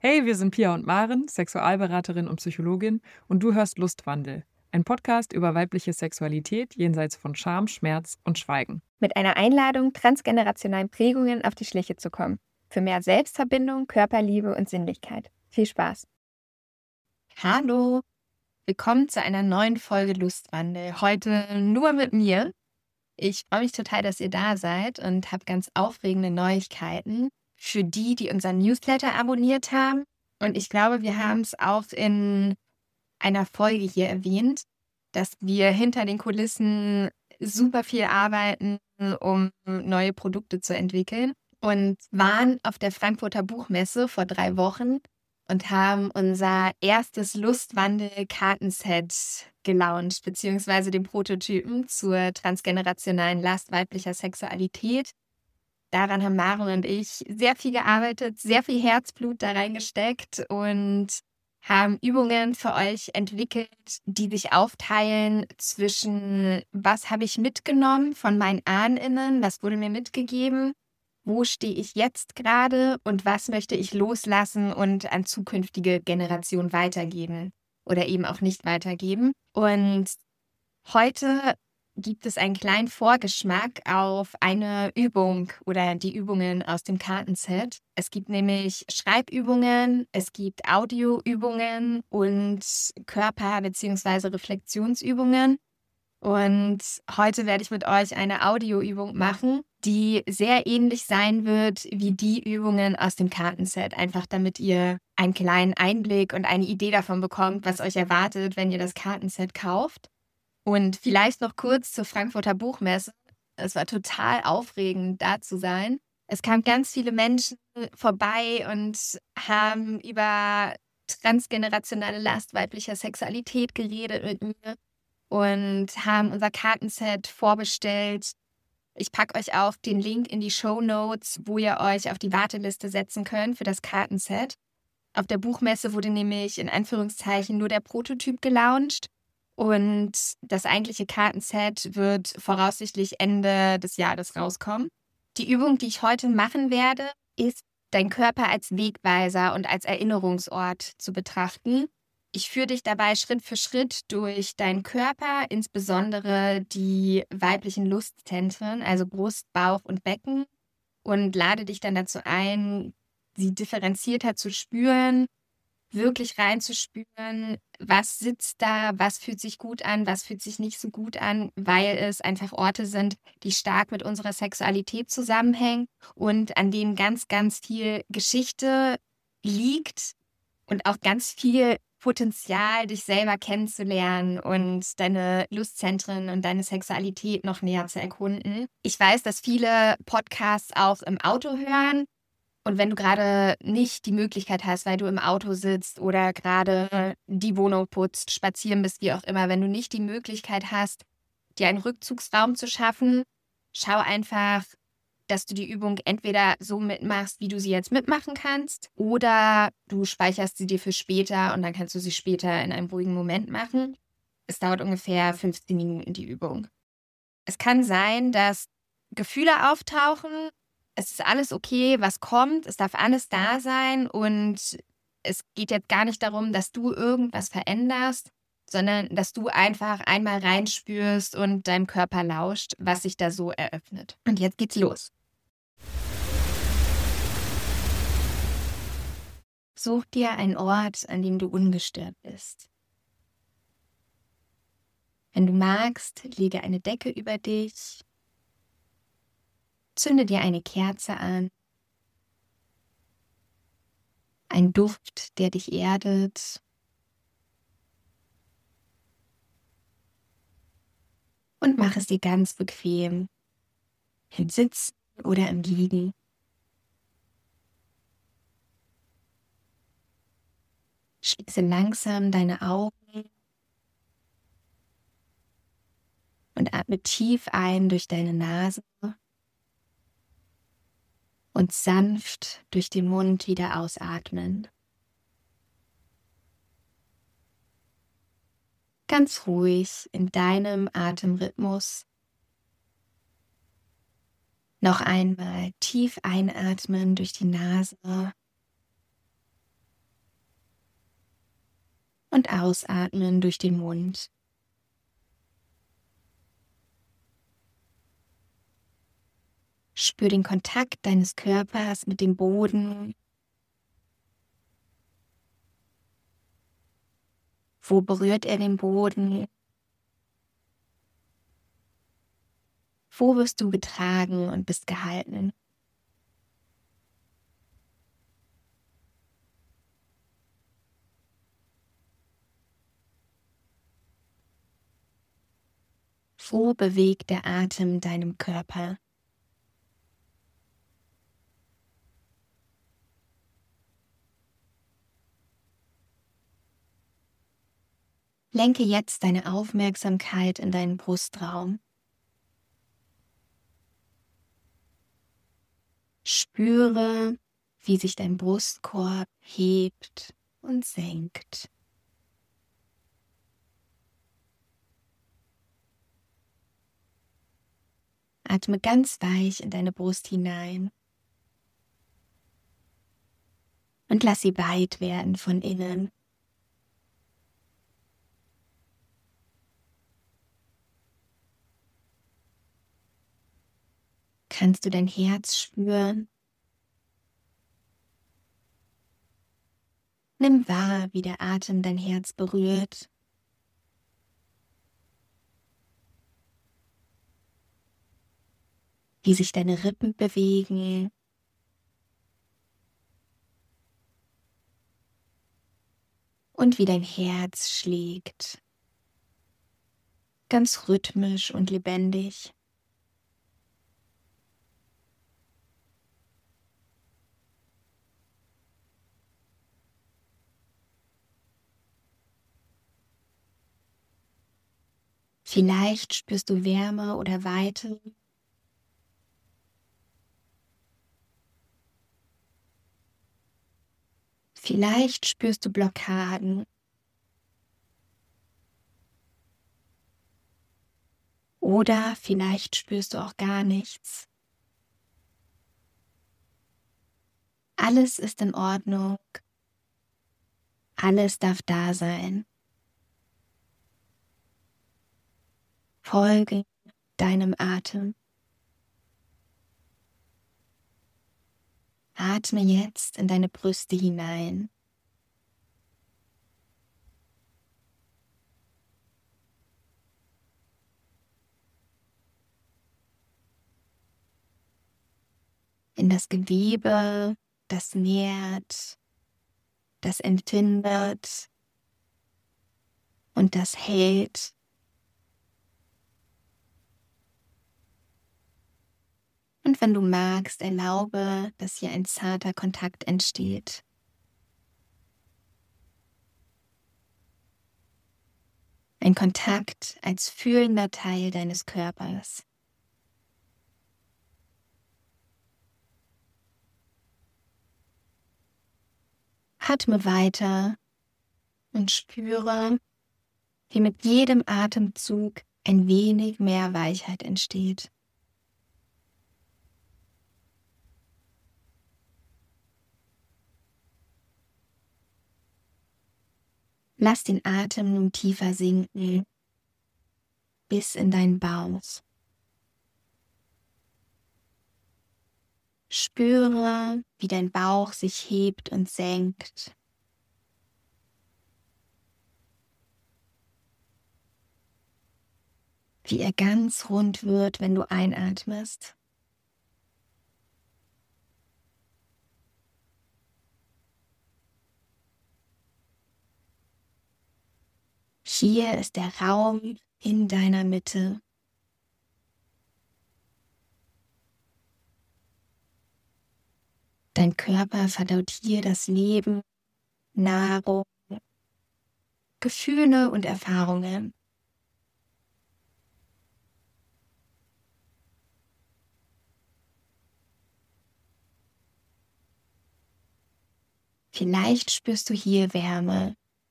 Hey, wir sind Pia und Maren, Sexualberaterin und Psychologin, und du hörst Lustwandel, ein Podcast über weibliche Sexualität jenseits von Scham, Schmerz und Schweigen. Mit einer Einladung, transgenerationalen Prägungen auf die Schliche zu kommen. Für mehr Selbstverbindung, Körperliebe und Sinnlichkeit. Viel Spaß! Hallo, willkommen zu einer neuen Folge Lustwandel. Heute nur mit mir. Ich freue mich total, dass ihr da seid und habe ganz aufregende Neuigkeiten für die, die unseren Newsletter abonniert haben. Und ich glaube, wir haben es auch in einer Folge hier erwähnt, dass wir hinter den Kulissen super viel arbeiten, um neue Produkte zu entwickeln. Und waren auf der Frankfurter Buchmesse vor 3 Wochen und haben unser erstes Lustwandel-Kartenset gelauncht, beziehungsweise den Prototypen zur transgenerationalen Last weiblicher Sexualität. Daran haben Maren und ich sehr viel gearbeitet, sehr viel Herzblut da reingesteckt und haben Übungen für euch entwickelt, die sich aufteilen zwischen, was habe ich mitgenommen von meinen AhnInnen, was wurde mir mitgegeben, wo stehe ich jetzt gerade und was möchte ich loslassen und an zukünftige Generationen weitergeben oder eben auch nicht weitergeben. Und heute gibt es einen kleinen Vorgeschmack auf eine Übung oder die Übungen aus dem Kartenset. Es gibt nämlich Schreibübungen, es gibt Audioübungen und Körper- bzw. Reflexionsübungen. Und heute werde ich mit euch eine Audioübung machen, die sehr ähnlich sein wird wie die Übungen aus dem Kartenset. Einfach damit ihr einen kleinen Einblick und eine Idee davon bekommt, was euch erwartet, wenn ihr das Kartenset kauft. Und vielleicht noch kurz zur Frankfurter Buchmesse. Es war total aufregend, da zu sein. Es kamen ganz viele Menschen vorbei und haben über transgenerationale Last weiblicher Sexualität geredet mit mir und haben unser Kartenset vorbestellt. Ich packe euch auch den Link in die Shownotes, wo ihr euch auf die Warteliste setzen könnt für das Kartenset. Auf der Buchmesse wurde nämlich in Anführungszeichen nur der Prototyp gelauncht und das eigentliche Kartenset wird voraussichtlich Ende des Jahres rauskommen. Die Übung, die ich heute machen werde, ist, deinen Körper als Wegweiser und als Erinnerungsort zu betrachten. Ich führe dich dabei Schritt für Schritt durch deinen Körper, insbesondere die weiblichen Lustzentren, also Brust, Bauch und Becken, und lade dich dann dazu ein, sie differenzierter zu spüren, wirklich reinzuspüren, was sitzt da, was fühlt sich gut an, was fühlt sich nicht so gut an, weil es einfach Orte sind, die stark mit unserer Sexualität zusammenhängen und an denen ganz, ganz viel Geschichte liegt und auch ganz viel Potenzial, dich selber kennenzulernen und deine Lustzentren und deine Sexualität noch näher zu erkunden. Ich weiß, dass viele Podcasts auch im Auto hören. Und wenn du gerade nicht die Möglichkeit hast, weil du im Auto sitzt oder gerade die Wohnung putzt, spazieren bist, wie auch immer, wenn du nicht die Möglichkeit hast, dir einen Rückzugsraum zu schaffen, schau einfach, dass du die Übung entweder so mitmachst, wie du sie jetzt mitmachen kannst, oder du speicherst sie dir für später und dann kannst du sie später in einem ruhigen Moment machen. Es dauert ungefähr 15 Minuten, die Übung. Es kann sein, dass Gefühle auftauchen. Es ist alles okay, was kommt. Es darf alles da sein und es geht jetzt gar nicht darum, dass du irgendwas veränderst, sondern dass du einfach einmal reinspürst und deinem Körper lauscht, was sich da so eröffnet. Und jetzt geht's los. Such dir einen Ort, an dem du ungestört bist. Wenn du magst, lege eine Decke über dich. Zünde dir eine Kerze an. Ein Duft, der dich erdet. Und mach es dir ganz bequem. Im Sitzen oder im Liegen. Schließe langsam deine Augen und atme tief ein durch deine Nase und sanft durch den Mund wieder ausatmen. Ganz ruhig in deinem Atemrhythmus. Noch einmal tief einatmen durch die Nase und ausatmen durch den Mund. Spür den Kontakt deines Körpers mit dem Boden. Wo berührt er den Boden? Wo wirst du getragen und bist gehalten? Wo bewegt der Atem deinem Körper? Lenke jetzt deine Aufmerksamkeit in deinen Brustraum. Spüre, wie sich dein Brustkorb hebt und senkt. Atme ganz weich in deine Brust hinein und lass sie weit werden von innen. Kannst du dein Herz spüren? Nimm wahr, wie der Atem dein Herz berührt. Wie sich deine Rippen bewegen. Und wie dein Herz schlägt. Ganz rhythmisch und lebendig. Vielleicht spürst du Wärme oder Weite. Vielleicht spürst du Blockaden. Oder vielleicht spürst du auch gar nichts. Alles ist in Ordnung. Alles darf da sein. Folge deinem Atem. Atme jetzt in deine Brüste hinein. In das Gewebe, das nährt, das empfindet und das hält. Und wenn du magst, erlaube, dass hier ein zarter Kontakt entsteht. Ein Kontakt als fühlender Teil deines Körpers. Atme weiter und spüre, wie mit jedem Atemzug ein wenig mehr Weichheit entsteht. Lass den Atem nun tiefer sinken, bis in deinen Bauch. Spüre, wie dein Bauch sich hebt und senkt. Wie er ganz rund wird, wenn du einatmest. Hier ist der Raum in deiner Mitte. Dein Körper verdaut hier das Leben, Nahrung, Gefühle und Erfahrungen. Vielleicht spürst du hier Wärme,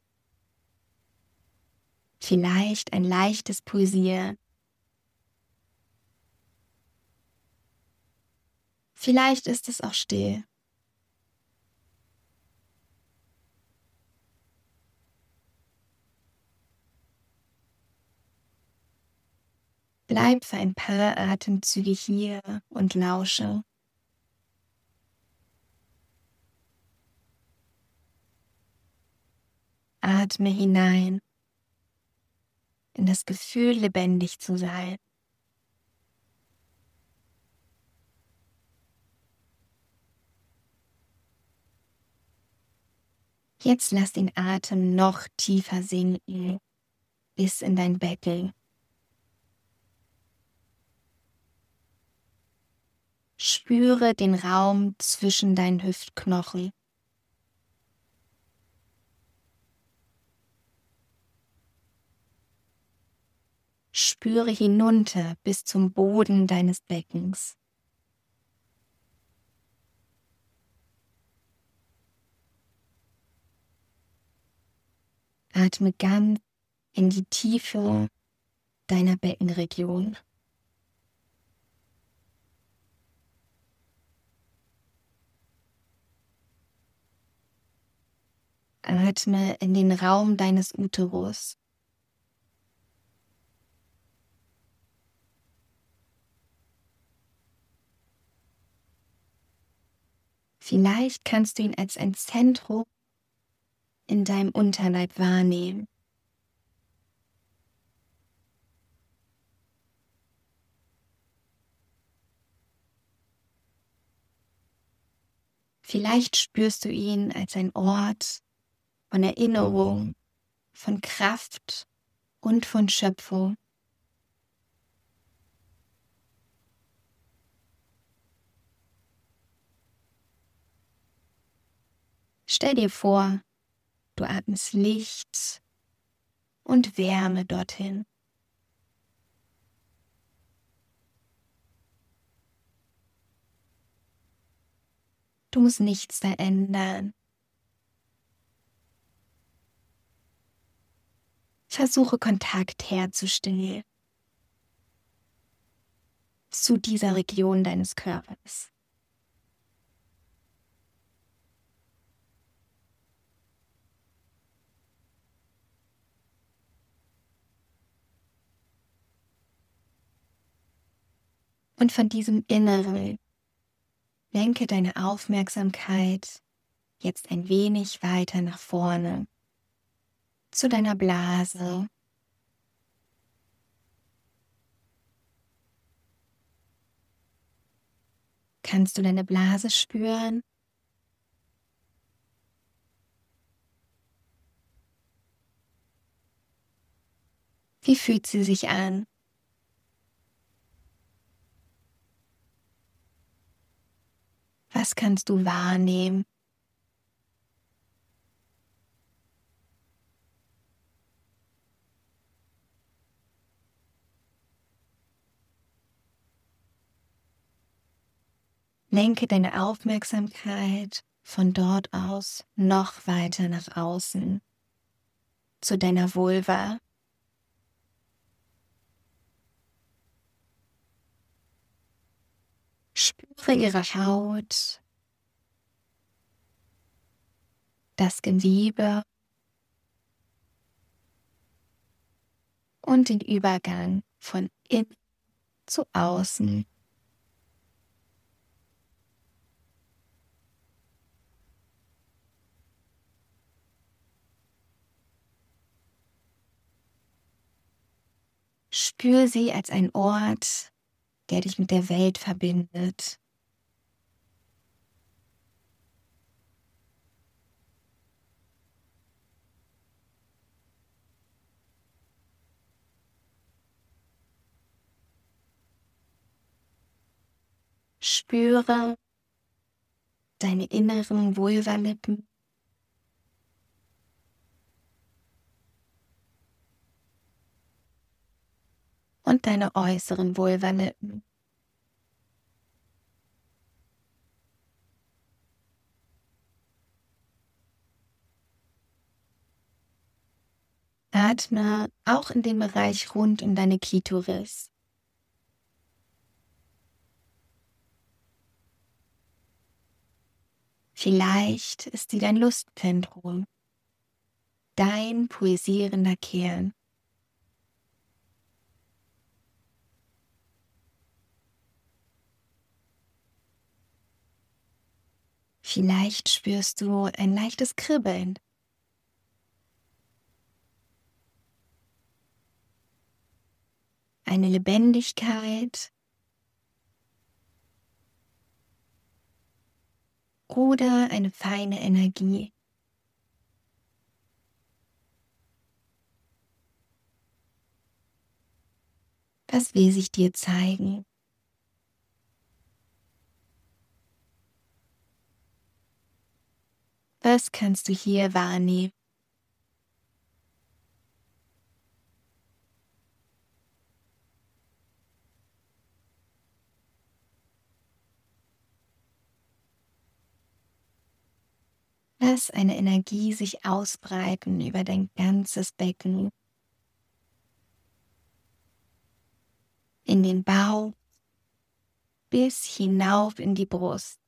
vielleicht ein leichtes Pulsieren. Vielleicht ist es auch still. Bleib für ein paar Atemzüge hier und lausche. Atme hinein in das Gefühl, lebendig zu sein. Jetzt lass den Atem noch tiefer sinken bis in dein Becken. Spüre den Raum zwischen deinen Hüftknochen. Spüre hinunter bis zum Boden deines Beckens. Atme ganz in die Tiefe deiner Beckenregion. Atme in den Raum deines Uterus. Vielleicht kannst du ihn als ein Zentrum in deinem Unterleib wahrnehmen. Vielleicht spürst du ihn als ein Ort von Erinnerung, von Kraft und von Schöpfung. Stell dir vor, du atmest Licht und Wärme dorthin. Du musst nichts verändern. Versuche Kontakt herzustellen zu dieser Region deines Körpers. Und von diesem Inneren lenke deine Aufmerksamkeit jetzt ein wenig weiter nach vorne zu deiner Blase. Kannst du deine Blase spüren? Wie fühlt sie sich an? Was kannst du wahrnehmen? Lenke deine Aufmerksamkeit von dort aus noch weiter nach außen, zu deiner Vulva. Spüre ihre Haut, das Gewebe und den Übergang von innen zu außen. Spür sie als ein Ort, der dich mit der Welt verbindet. Spüre deine inneren Vulvalippen. Und deine äußeren Vulvalippen. Atme auch in den Bereich rund um deine Klitoris. Vielleicht ist sie dein Lustzentrum, dein pulsierender Kern. Vielleicht spürst du ein leichtes Kribbeln. Eine Lebendigkeit oder eine feine Energie. Was will sich dir zeigen? Was kannst du hier wahrnehmen? Lass eine Energie sich ausbreiten über dein ganzes Becken, in den Bauch bis hinauf in die Brust.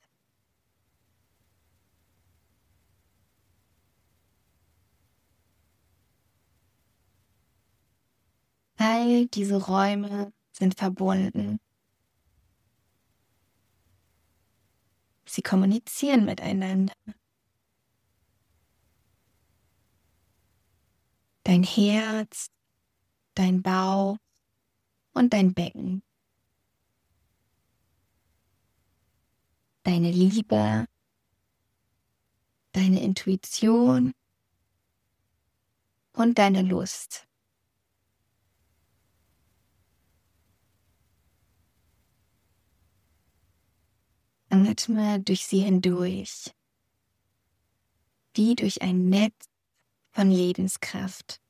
All diese Räume sind verbunden. Sie kommunizieren miteinander. Dein Herz, dein Bauch und dein Becken. Deine Liebe, deine Intuition und deine Lust. Atme durch sie hindurch, wie durch ein Netz von Lebenskraft.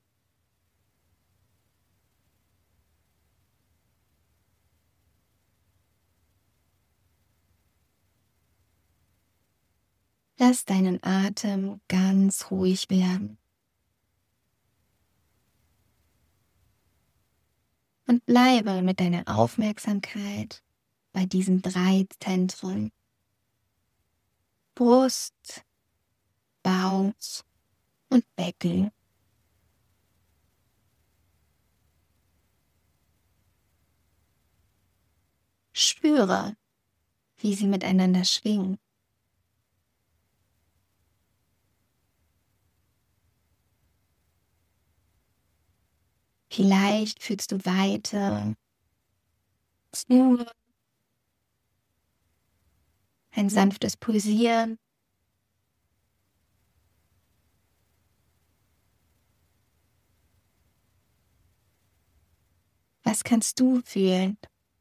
Lass deinen Atem ganz ruhig werden. Und bleibe mit deiner Aufmerksamkeit bei diesen 3 Zentren: Brust, Bauch und Becken. Spüre, wie sie miteinander schwingen. Vielleicht fühlst du Weite, Ruhe, ein sanftes Pulsieren. Was kannst du fühlen?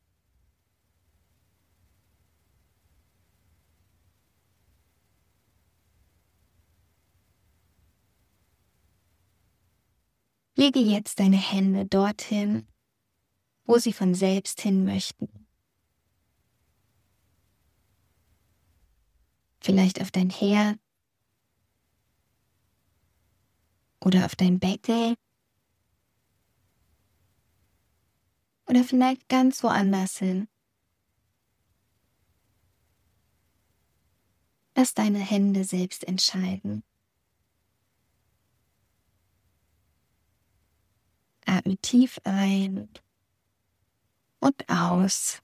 Lege jetzt deine Hände dorthin, wo sie von selbst hin möchten. Vielleicht auf dein Herz oder auf dein Becken oder vielleicht ganz woanders hin. Lass deine Hände selbst entscheiden. Atme tief ein und aus.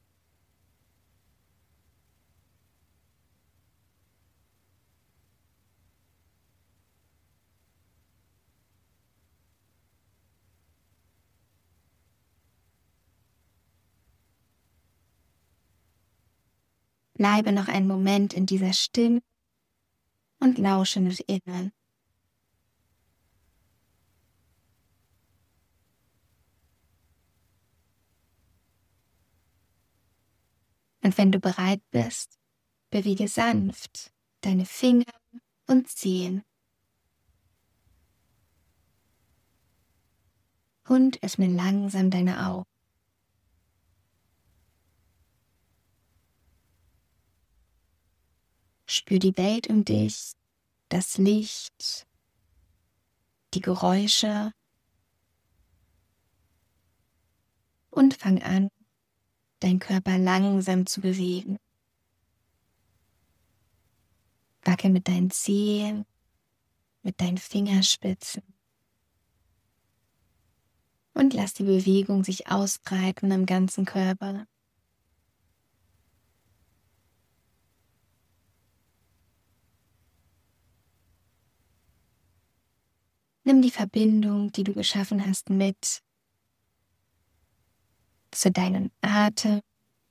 Bleibe noch einen Moment in dieser Stille und lausche nach innen. Und wenn du bereit bist, bewege sanft deine Finger und Zehen. Und öffne langsam deine Augen. Spür die Welt um dich, das Licht, die Geräusche und fang an, deinen Körper langsam zu bewegen. Wacke mit deinen Zehen, mit deinen Fingerspitzen und lass die Bewegung sich ausbreiten im ganzen Körper. Nimm die Verbindung, die du geschaffen hast, mit zu deinem Atem,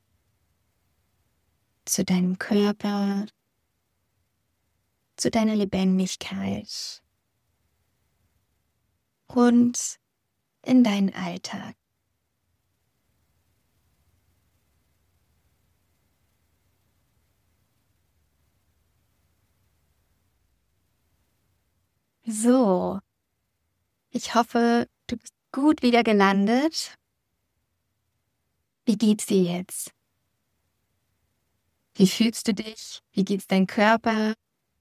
zu deinem Körper, zu deiner Lebendigkeit und in deinen Alltag. So, ich hoffe, du bist gut wieder gelandet. Wie geht's dir jetzt? Wie fühlst du dich? Wie geht's deinem Körper?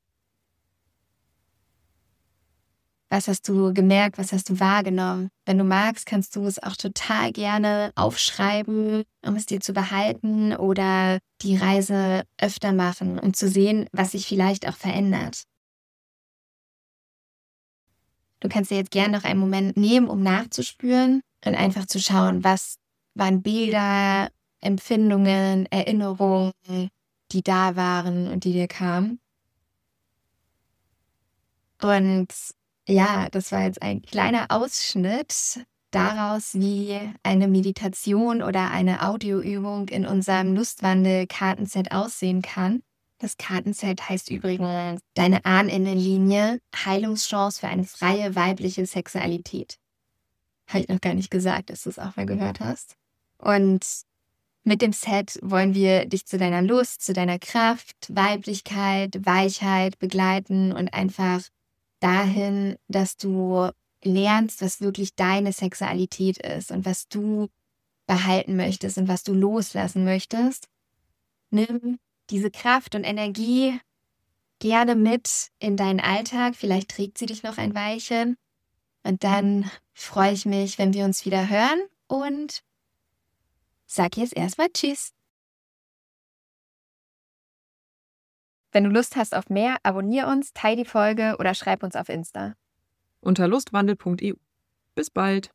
Was hast du gemerkt? Was hast du wahrgenommen? Wenn du magst, kannst du es auch total gerne aufschreiben, um es dir zu behalten oder die Reise öfter machen, um zu sehen, was sich vielleicht auch verändert. Du kannst dir jetzt gerne noch einen Moment nehmen, um nachzuspüren und einfach zu schauen, was waren Bilder, Empfindungen, Erinnerungen, die da waren und die dir kamen. Und ja, das war jetzt ein kleiner Ausschnitt daraus, wie eine Meditation oder eine Audioübung in unserem Lustwandel-Kartenset aussehen kann. Das Kartenset heißt übrigens Deine Ahninnenlinie, Heilungschance für eine freie weibliche Sexualität. Habe ich noch gar nicht gesagt, dass du es auch mal gehört hast. Und mit dem Set wollen wir dich zu deiner Lust, zu deiner Kraft, Weiblichkeit, Weichheit begleiten und einfach dahin, dass du lernst, was wirklich deine Sexualität ist und was du behalten möchtest und was du loslassen möchtest. Nimm diese Kraft und Energie gerne mit in deinen Alltag. Vielleicht trägt sie dich noch ein Weilchen. Und dann freue ich mich, wenn wir uns wieder hören und sag jetzt erstmal Tschüss. Wenn du Lust hast auf mehr, abonnier uns, teile die Folge oder schreib uns auf Insta. Unter lustwandel.eu. Bis bald!